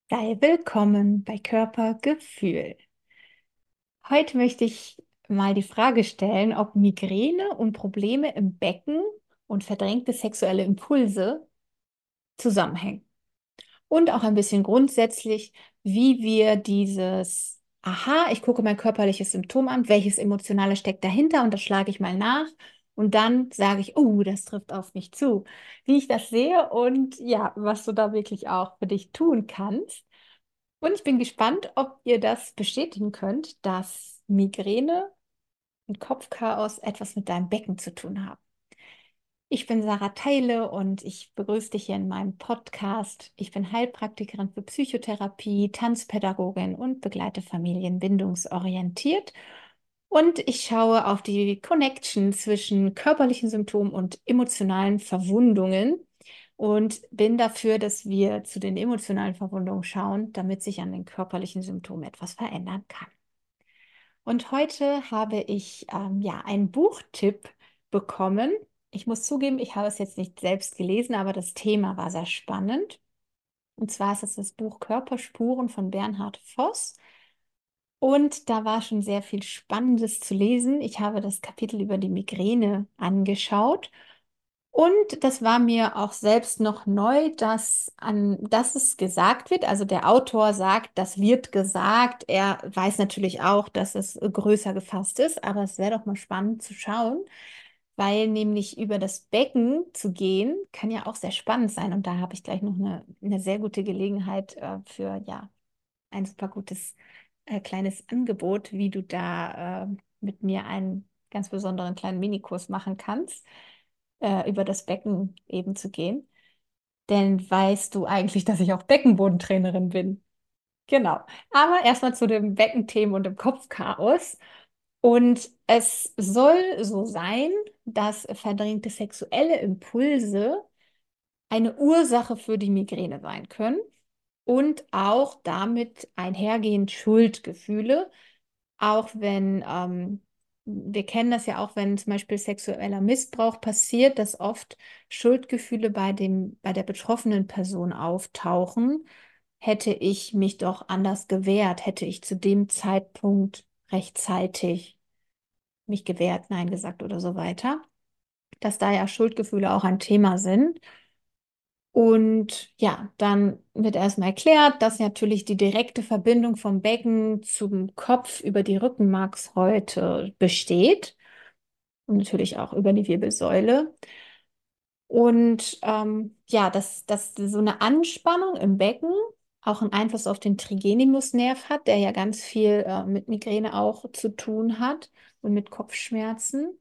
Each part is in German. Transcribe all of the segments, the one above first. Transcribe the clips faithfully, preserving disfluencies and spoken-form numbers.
Sei willkommen bei Körpergefühl. Heute möchte ich mal die Frage stellen, ob Migräne und Probleme im Becken und verdrängte sexuelle Impulse zusammenhängen. Und auch ein bisschen grundsätzlich, wie wir dieses, aha, ich gucke mein körperliches Symptom an, welches Emotionale steckt dahinter und das schlage ich mal nach. Und dann sage ich, oh, das trifft auf mich zu. Wie ich das sehe und ja, was du da wirklich auch für dich tun kannst. Und ich bin gespannt, ob ihr das bestätigen könnt, dass Migräne und Kopfchaos etwas mit deinem Becken zu tun haben. Ich bin Sarah Theile und ich begrüße dich hier in meinem Podcast. Ich bin Heilpraktikerin für Psychotherapie, Tanzpädagogin und begleite Familien bindungsorientiert. Und ich schaue auf die Connection zwischen körperlichen Symptomen und emotionalen Verwundungen und bin dafür, dass wir zu den emotionalen Verwundungen schauen, damit sich an den körperlichen Symptomen etwas verändern kann. Und heute habe ich ähm, ja einen Buchtipp bekommen. Ich muss zugeben, ich habe es jetzt nicht selbst gelesen, aber das Thema war sehr spannend. Und zwar ist es das Buch Körperspuren von Bernhard Voss. Und da war schon sehr viel Spannendes zu lesen. Ich habe das Kapitel über die Migräne angeschaut. Und das war mir auch selbst noch neu, dass, an, dass es gesagt wird. Also der Autor sagt, das wird gesagt. Er weiß natürlich auch, dass es größer gefasst ist, aber es wäre doch mal spannend zu schauen, weil nämlich über das Becken zu gehen, kann ja auch sehr spannend sein. Und da habe ich gleich noch eine, eine sehr gute Gelegenheit äh, für ja, ein super gutes äh, kleines Angebot, wie du da äh, mit mir einen ganz besonderen kleinen Minikurs machen kannst äh, über das Becken eben zu gehen. Denn weißt du eigentlich, dass ich auch Beckenbodentrainerin bin? Genau. Aber erstmal zu dem Beckenthemen und dem Kopfchaos. Und es soll so sein, dass verdrängte sexuelle Impulse eine Ursache für die Migräne sein können und auch damit einhergehend Schuldgefühle, auch wenn, ähm, wir kennen das ja auch, wenn zum Beispiel sexueller Missbrauch passiert, dass oft Schuldgefühle bei dem, bei der betroffenen Person auftauchen. Hätte ich mich doch anders gewehrt, hätte ich zu dem Zeitpunkt rechtzeitig mich gewehrt, nein gesagt oder so weiter, dass da ja Schuldgefühle auch ein Thema sind. Und ja, dann wird erstmal erklärt, dass natürlich die direkte Verbindung vom Becken zum Kopf über die Rückenmarkshäute besteht und natürlich auch über die Wirbelsäule. Und ähm, ja, dass, dass so eine Anspannung im Becken auch einen Einfluss auf den Trigenimusnerv hat, der ja ganz viel äh, mit Migräne auch zu tun hat und mit Kopfschmerzen.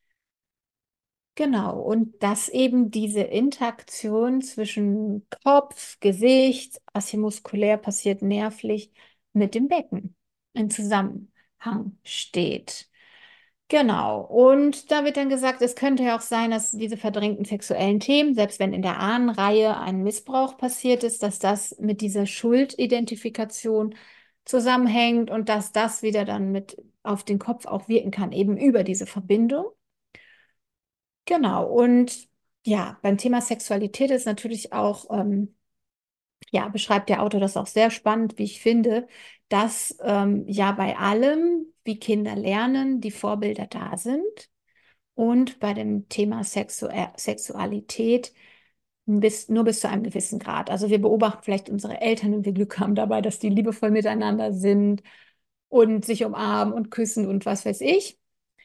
Genau, und dass eben diese Interaktion zwischen Kopf, Gesicht, was hier muskulär passiert, nervlich mit dem Becken in Zusammenhang steht. Genau, und da wird dann gesagt, es könnte ja auch sein, dass diese verdrängten sexuellen Themen, selbst wenn in der Ahnenreihe ein Missbrauch passiert ist, dass das mit dieser Schuldidentifikation zusammenhängt und dass das wieder dann mit auf den Kopf auch wirken kann, eben über diese Verbindung. Genau, und ja, beim Thema Sexualität ist natürlich auch, ähm, ja, beschreibt der Autor das auch sehr spannend, wie ich finde, dass ähm, ja bei allem, wie Kinder lernen, die Vorbilder da sind und bei dem Thema Sexu Sexualität bis, nur bis zu einem gewissen Grad. Also wir beobachten vielleicht unsere Eltern und wir Glück haben dabei, dass die liebevoll miteinander sind und sich umarmen und küssen und was weiß ich.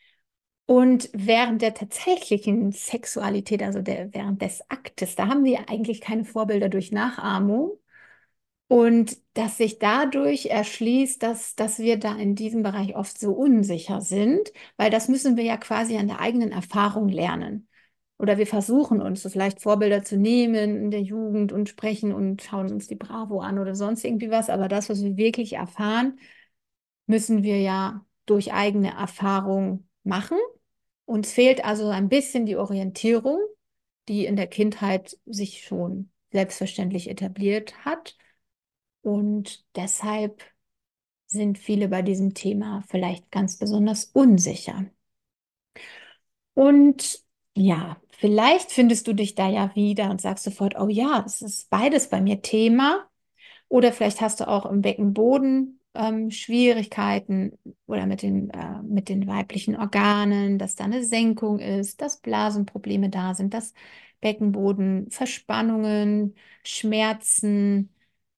Und während der tatsächlichen Sexualität, also der, während des Aktes, da haben wir eigentlich keine Vorbilder durch Nachahmung. Und dass sich dadurch erschließt, dass, dass wir da in diesem Bereich oft so unsicher sind, weil das müssen wir ja quasi an der eigenen Erfahrung lernen. Oder wir versuchen uns so vielleicht Vorbilder zu nehmen in der Jugend und sprechen und schauen uns die Bravo an oder sonst irgendwie was. Aber das, was wir wirklich erfahren, müssen wir ja durch eigene Erfahrung machen. Uns fehlt also ein bisschen die Orientierung, die in der Kindheit sich schon selbstverständlich etabliert hat. Und deshalb sind viele bei diesem Thema vielleicht ganz besonders unsicher. Und ja, vielleicht findest du dich da ja wieder und sagst sofort, oh ja, es ist beides bei mir Thema. Oder vielleicht hast du auch im Beckenboden ähm, Schwierigkeiten oder mit den, äh, mit den weiblichen Organen, dass da eine Senkung ist, dass Blasenprobleme da sind, dass Beckenbodenverspannungen, Schmerzen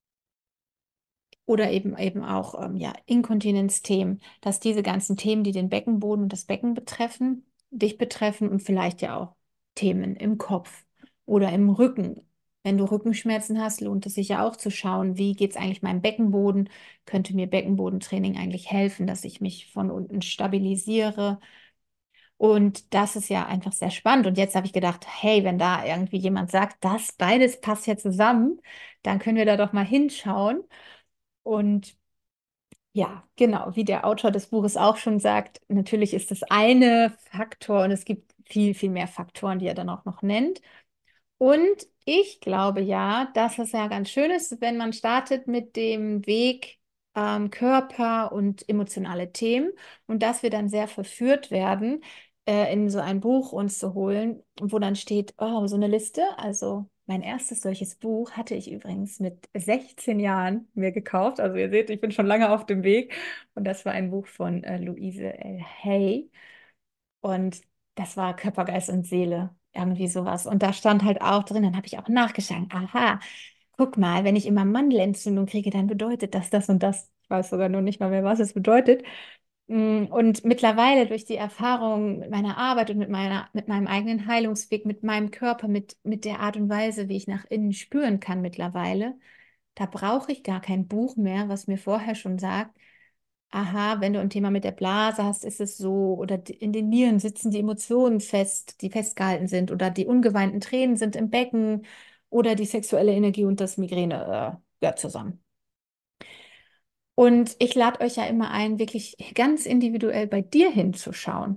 oder eben eben auch ähm, ja, Inkontinenzthemen, dass diese ganzen Themen, die den Beckenboden und das Becken betreffen, dich betreffen und vielleicht ja auch Themen im Kopf oder im Rücken. Wenn du Rückenschmerzen hast, lohnt es sich ja auch zu schauen, wie geht es eigentlich meinem Beckenboden? Könnte mir Beckenbodentraining eigentlich helfen, dass ich mich von unten stabilisiere? Und das ist ja einfach sehr spannend. Und jetzt habe ich gedacht, hey, wenn da irgendwie jemand sagt, das beides passt ja zusammen, dann können wir da doch mal hinschauen. Und ja, genau, wie der Autor des Buches auch schon sagt, natürlich ist das eine Faktor und es gibt viel, viel mehr Faktoren, die er dann auch noch nennt. Und ich glaube ja, dass es ja ganz schön ist, wenn man startet mit dem Weg ähm, Körper und emotionale Themen und dass wir dann sehr verführt werden, äh, in so ein Buch uns zu holen, wo dann steht, oh, so eine Liste. Also mein erstes solches Buch hatte ich übrigens mit sechzehn Jahren mir gekauft. Also ihr seht, ich bin schon lange auf dem Weg. Und das war ein Buch von äh, Louise L. Hay. Und das war Körper, Geist und Seele, irgendwie sowas. Und da stand halt auch drin, dann habe ich auch nachgeschaut, aha, guck mal, wenn ich immer Mandelentzündung kriege, dann bedeutet das das und das. Ich weiß sogar noch nicht mal mehr, was es bedeutet. Mm, Und mittlerweile durch die Erfahrung mit meiner Arbeit und mit meiner, mit meinem eigenen Heilungsweg, mit meinem Körper, mit, mit der Art und Weise, wie ich nach innen spüren kann mittlerweile, da brauche ich gar kein Buch mehr, was mir vorher schon sagt, aha, wenn du ein Thema mit der Blase hast, ist es so, oder die- in den Nieren sitzen die Emotionen fest, die festgehalten sind, oder die ungeweinten Tränen sind im Becken, oder die sexuelle Energie und das Migräne, äh, gehört zusammen. Und ich lade euch ja immer ein, wirklich ganz individuell bei dir hinzuschauen.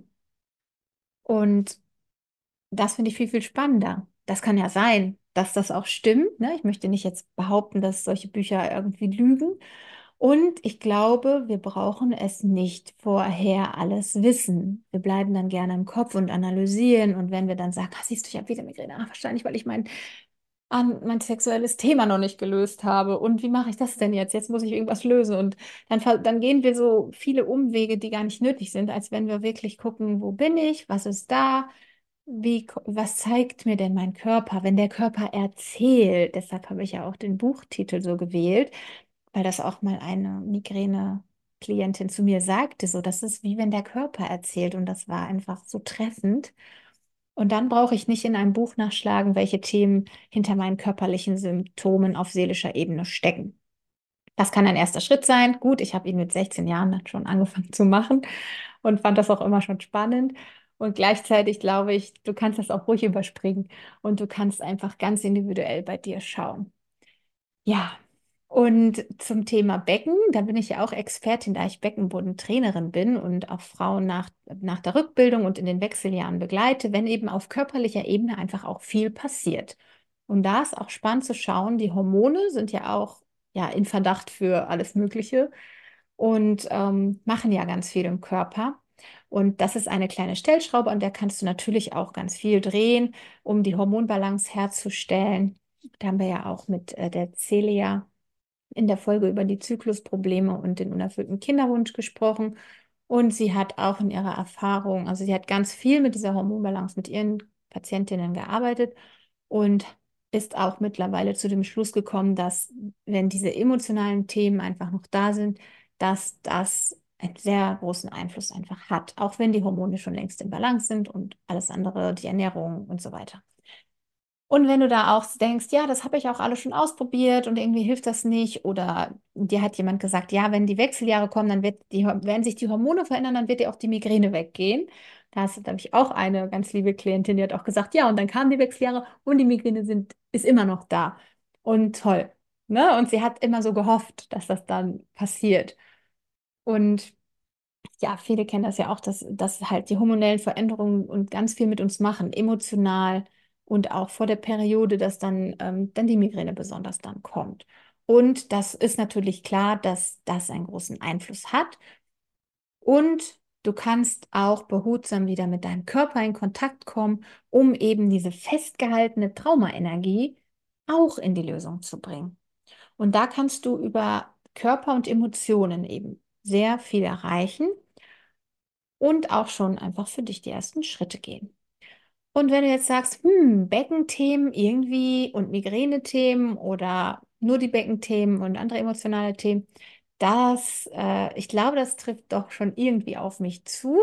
Und das finde ich viel, viel spannender. Das kann ja sein, dass das auch stimmt, ne? Ich möchte nicht jetzt behaupten, dass solche Bücher irgendwie lügen. Und ich glaube, wir brauchen es nicht vorher alles wissen. Wir bleiben dann gerne im Kopf und analysieren. Und wenn wir dann sagen, ah, siehst du, ich habe wieder Migräne, ah, wahrscheinlich, weil ich mein, an, mein sexuelles Thema noch nicht gelöst habe. Und wie mache ich das denn jetzt? Jetzt muss ich irgendwas lösen. Und dann, ver- dann gehen wir so viele Umwege, die gar nicht nötig sind, als wenn wir wirklich gucken, wo bin ich, was ist da? Wie, ko- was zeigt mir denn mein Körper, wenn der Körper erzählt? Deshalb habe ich ja auch den Buchtitel so gewählt, weil das auch mal eine Migräne-Klientin zu mir sagte, so, das ist wie wenn der Körper erzählt und das war einfach so treffend. Und dann brauche ich nicht in einem Buch nachschlagen, welche Themen hinter meinen körperlichen Symptomen auf seelischer Ebene stecken. Das kann ein erster Schritt sein. Gut, ich habe ihn mit sechzehn Jahren dann schon angefangen zu machen und fand das auch immer schon spannend. Und gleichzeitig glaube ich, du kannst das auch ruhig überspringen und du kannst einfach ganz individuell bei dir schauen. Ja, und zum Thema Becken, da bin ich ja auch Expertin, da ich Beckenbodentrainerin bin und auch Frauen nach, nach der Rückbildung und in den Wechseljahren begleite, wenn eben auf körperlicher Ebene einfach auch viel passiert. Und da ist auch spannend zu schauen, die Hormone sind ja auch ja, in Verdacht für alles Mögliche und ähm, machen ja ganz viel im Körper. Und das ist eine kleine Stellschraube, an der kannst du natürlich auch ganz viel drehen, um die Hormonbalance herzustellen. Da haben wir ja auch mit äh, der Celia in der Folge über die Zyklusprobleme und den unerfüllten Kinderwunsch gesprochen. Und sie hat auch in ihrer Erfahrung, also sie hat ganz viel mit dieser Hormonbalance mit ihren Patientinnen gearbeitet und ist auch mittlerweile zu dem Schluss gekommen, dass wenn diese emotionalen Themen einfach noch da sind, dass das einen sehr großen Einfluss einfach hat, auch wenn die Hormone schon längst in Balance sind und alles andere, die Ernährung und so weiter. Und wenn du da auch denkst, ja, das habe ich auch alles schon ausprobiert und irgendwie hilft das nicht, oder dir hat jemand gesagt, ja, wenn die Wechseljahre kommen, dann wird die, werden sich die Hormone verändern, dann wird dir auch die Migräne weggehen. Da hast du, glaube ich, auch eine ganz liebe Klientin, die hat auch gesagt, ja, und dann kamen die Wechseljahre und die Migräne sind, ist immer noch da. Und toll. Ne? Und sie hat immer so gehofft, dass das dann passiert. Und ja, viele kennen das ja auch, dass, dass halt die hormonellen Veränderungen und ganz viel mit uns machen, emotional und auch vor der Periode, dass dann, ähm, dann die Migräne besonders dann kommt. Und das ist natürlich klar, dass das einen großen Einfluss hat. Und du kannst auch behutsam wieder mit deinem Körper in Kontakt kommen, um eben diese festgehaltene Traumaenergie auch in die Lösung zu bringen. Und da kannst du über Körper und Emotionen eben sehr viel erreichen und auch schon einfach für dich die ersten Schritte gehen. Und wenn du jetzt sagst, hm, Beckenthemen irgendwie und Migränethemen oder nur die Beckenthemen und andere emotionale Themen, das, äh, ich glaube, das trifft doch schon irgendwie auf mich zu.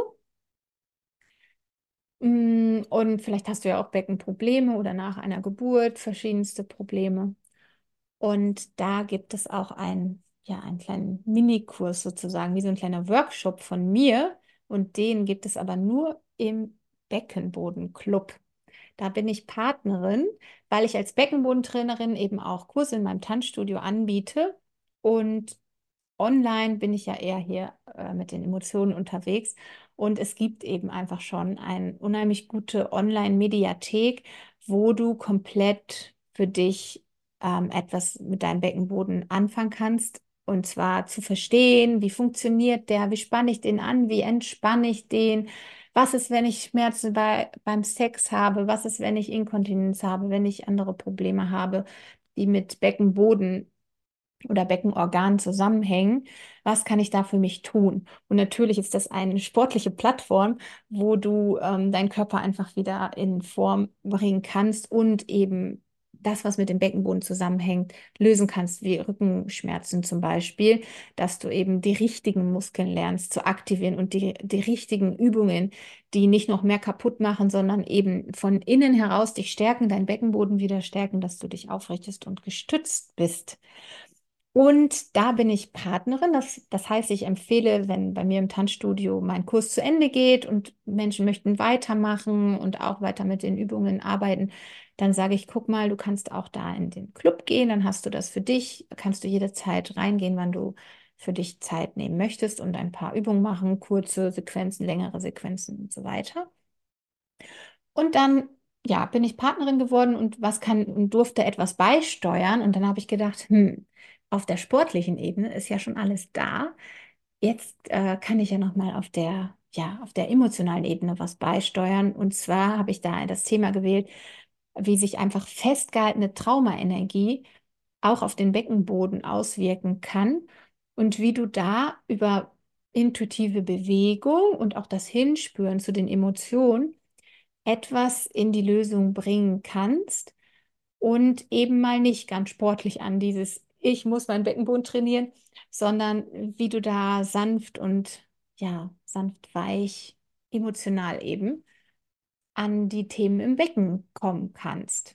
Mm, Und vielleicht hast du ja auch Beckenprobleme oder nach einer Geburt verschiedenste Probleme. Und da gibt es auch einen, ja, einen kleinen Minikurs sozusagen, wie so ein kleiner Workshop von mir. Und den gibt es aber nur im Beckenbodenclub. Da bin ich Partnerin, weil ich als Beckenbodentrainerin eben auch Kurse in meinem Tanzstudio anbiete. Und online bin ich ja eher hier äh, mit den Emotionen unterwegs. Und es gibt eben einfach schon eine unheimlich gute Online-Mediathek, wo du komplett für dich ähm, etwas mit deinem Beckenboden anfangen kannst. Und zwar zu verstehen, wie funktioniert der, wie spanne ich den an, wie entspanne ich den, was ist, wenn ich Schmerzen bei, beim Sex habe, was ist, wenn ich Inkontinenz habe, wenn ich andere Probleme habe, die mit Beckenboden oder Beckenorgan zusammenhängen. Was kann ich da für mich tun? Und natürlich ist das eine sportliche Plattform, wo du ähm, deinen Körper einfach wieder in Form bringen kannst und eben das, was mit dem Beckenboden zusammenhängt, lösen kannst, wie Rückenschmerzen zum Beispiel, dass du eben die richtigen Muskeln lernst zu aktivieren und die, die richtigen Übungen, die nicht noch mehr kaputt machen, sondern eben von innen heraus dich stärken, deinen Beckenboden wieder stärken, dass du dich aufrichtest und gestützt bist. Und da bin ich Partnerin. Das, das heißt, ich empfehle, wenn bei mir im Tanzstudio mein Kurs zu Ende geht und Menschen möchten weitermachen und auch weiter mit den Übungen arbeiten, dann sage ich, guck mal, du kannst auch da in den Club gehen, dann hast du das für dich, kannst du jederzeit reingehen, wann du für dich Zeit nehmen möchtest und ein paar Übungen machen, kurze Sequenzen, längere Sequenzen und so weiter. Und dann, ja, bin ich Partnerin geworden und was kann und durfte etwas beisteuern. Und dann habe ich gedacht, hm, auf der sportlichen Ebene ist ja schon alles da. Jetzt äh, kann ich ja noch mal auf der, ja, auf der emotionalen Ebene was beisteuern. Und zwar habe ich da das Thema gewählt, wie sich einfach festgehaltene Traumaenergie auch auf den Beckenboden auswirken kann und wie du da über intuitive Bewegung und auch das Hinspüren zu den Emotionen etwas in die Lösung bringen kannst und eben mal nicht ganz sportlich an dieses, ich muss meinen Beckenboden trainieren, sondern wie du da sanft und ja, sanft weich, emotional eben an die Themen im Becken kommen kannst.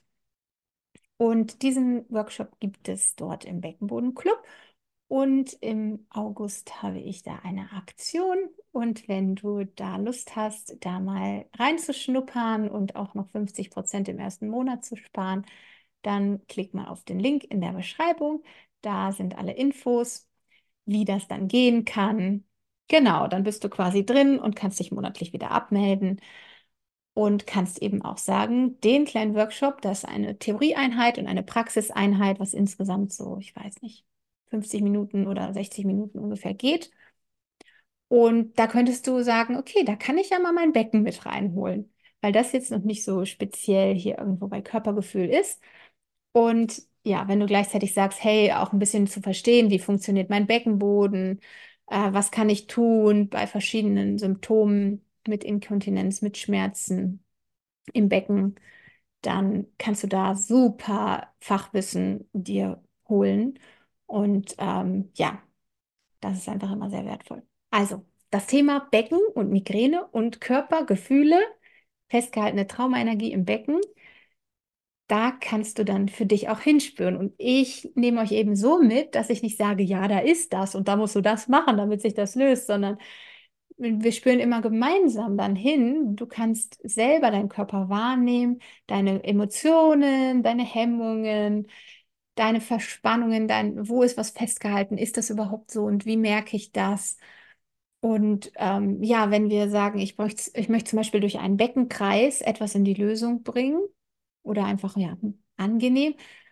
Und diesen Workshop gibt es dort im Beckenbodenclub. Und im August habe ich da eine Aktion. Und wenn du da Lust hast, da mal reinzuschnuppern und auch noch fünfzig Prozent im ersten Monat zu sparen, dann klick mal auf den Link in der Beschreibung. Da sind alle Infos, wie das dann gehen kann. Genau, dann bist du quasi drin und kannst dich monatlich wieder abmelden und kannst eben auch sagen, den kleinen Workshop, das ist eine Theorieeinheit und eine Praxiseinheit, was insgesamt so, ich weiß nicht, fünfzig Minuten oder sechzig Minuten ungefähr geht. Und da könntest du sagen, okay, da kann ich ja mal mein Becken mit reinholen, weil das jetzt noch nicht so speziell hier irgendwo bei Körpergefühl ist. Und ja, wenn du gleichzeitig sagst, hey, auch ein bisschen zu verstehen, wie funktioniert mein Beckenboden, äh, was kann ich tun bei verschiedenen Symptomen mit Inkontinenz, mit Schmerzen im Becken, dann kannst du da super Fachwissen dir holen. Und ähm, ja, das ist einfach immer sehr wertvoll. Also, das Thema Becken und Migräne und Körpergefühle, festgehaltene Traumaenergie im Becken, da kannst du dann für dich auch hinspüren. Und ich nehme euch eben so mit, dass ich nicht sage, ja, da ist das und da musst du das machen, damit sich das löst, sondern wir spüren immer gemeinsam dann hin. Du kannst selber deinen Körper wahrnehmen, deine Emotionen, deine Hemmungen, deine Verspannungen, dein, wo ist was festgehalten? Ist das überhaupt so und wie merke ich das? Und ähm, ja, wenn wir sagen, ich bräuchte, ich möchte zum Beispiel durch einen Beckenkreis etwas in die Lösung bringen oder einfach ja angenehm,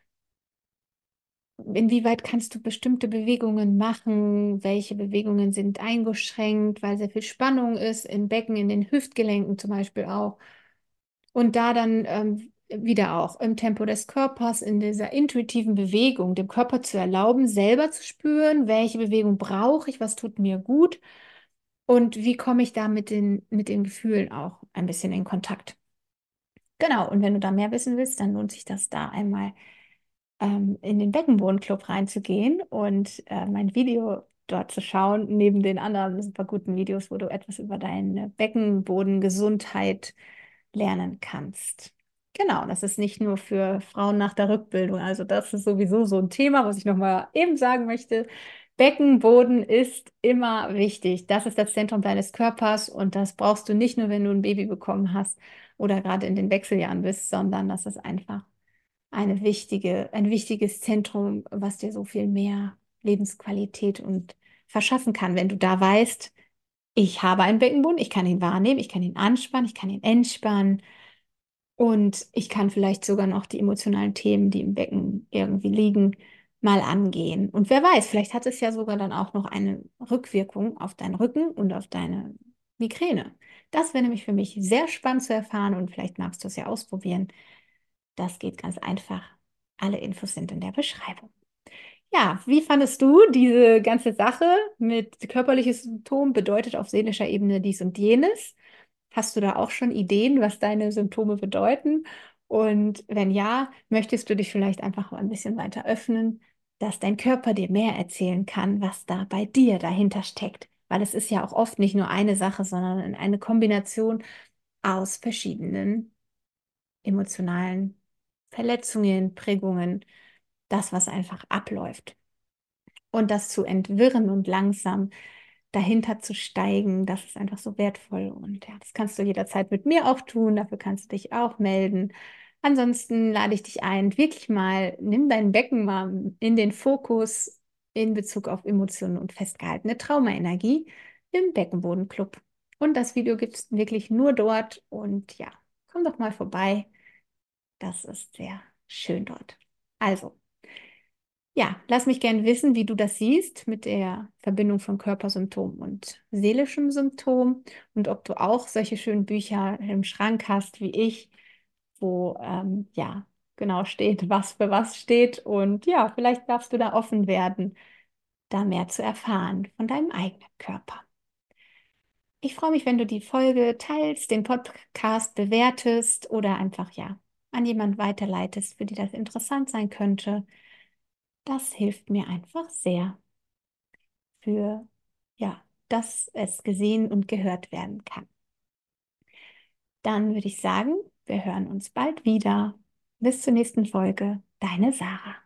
inwieweit kannst du bestimmte Bewegungen machen? Welche Bewegungen sind eingeschränkt, weil sehr viel Spannung ist im Becken, in den Hüftgelenken zum Beispiel auch. Und da dann ähm, wieder auch im Tempo des Körpers, in dieser intuitiven Bewegung, dem Körper zu erlauben, selber zu spüren, welche Bewegung brauche ich, was tut mir gut und wie komme ich da mit den, mit den Gefühlen auch ein bisschen in Kontakt. Genau, und wenn du da mehr wissen willst, dann lohnt sich das da einmal ähm, in den Beckenbodenclub reinzugehen und äh, mein Video dort zu schauen, neben den anderen super guten Videos, wo du etwas über deine Beckenbodengesundheit lernen kannst. Genau, das ist nicht nur für Frauen nach der Rückbildung. Also das ist sowieso so ein Thema, was ich nochmal eben sagen möchte. Beckenboden ist immer wichtig. Das ist das Zentrum deines Körpers und das brauchst du nicht nur, wenn du ein Baby bekommen hast oder gerade in den Wechseljahren bist, sondern das ist einfach eine wichtige, ein wichtiges Zentrum, was dir so viel mehr Lebensqualität und verschaffen kann, wenn du da weißt, ich habe einen Beckenboden, ich kann ihn wahrnehmen, ich kann ihn anspannen, ich kann ihn entspannen und ich kann vielleicht sogar noch die emotionalen Themen, die im Becken irgendwie liegen, mal angehen. Und wer weiß, vielleicht hat es ja sogar dann auch noch eine Rückwirkung auf deinen Rücken und auf deine Migräne. Das wäre nämlich für mich sehr spannend zu erfahren und vielleicht magst du es ja ausprobieren. Das geht ganz einfach. Alle Infos sind in der Beschreibung. Ja, wie fandest du diese ganze Sache mit körperliches Symptom bedeutet auf seelischer Ebene dies und jenes? Hast du da auch schon Ideen, was deine Symptome bedeuten? Und wenn ja, möchtest du dich vielleicht einfach ein bisschen weiter öffnen, dass dein Körper dir mehr erzählen kann, was da bei dir dahinter steckt? Weil es ist ja auch oft nicht nur eine Sache, sondern eine Kombination aus verschiedenen emotionalen Verletzungen, Prägungen, das, was einfach abläuft. Und das zu entwirren und langsam dahinter zu steigen, das ist einfach so wertvoll. Und ja, das kannst du jederzeit mit mir auch tun. Dafür kannst du dich auch melden. Ansonsten lade ich dich ein, wirklich mal, nimm dein Becken mal in den Fokus in Bezug auf Emotionen und festgehaltene Traumaenergie im Beckenbodenclub. Und das Video gibt es wirklich nur dort. Und ja, komm doch mal vorbei. Das ist sehr schön dort. Also. Ja, lass mich gerne wissen, wie du das siehst mit der Verbindung von Körpersymptom und seelischem Symptom und ob du auch solche schönen Bücher im Schrank hast wie ich, wo ähm, ja genau steht, was für was steht. Und ja, vielleicht darfst du da offen werden, da mehr zu erfahren von deinem eigenen Körper. Ich freue mich, wenn du die Folge teilst, den Podcast bewertest oder einfach ja an jemand weiterleitest, für die das interessant sein könnte. Das hilft mir einfach sehr für, ja, dass es gesehen und gehört werden kann. Dann würde ich sagen, wir hören uns bald wieder. Bis zur nächsten Folge. Deine Sarah.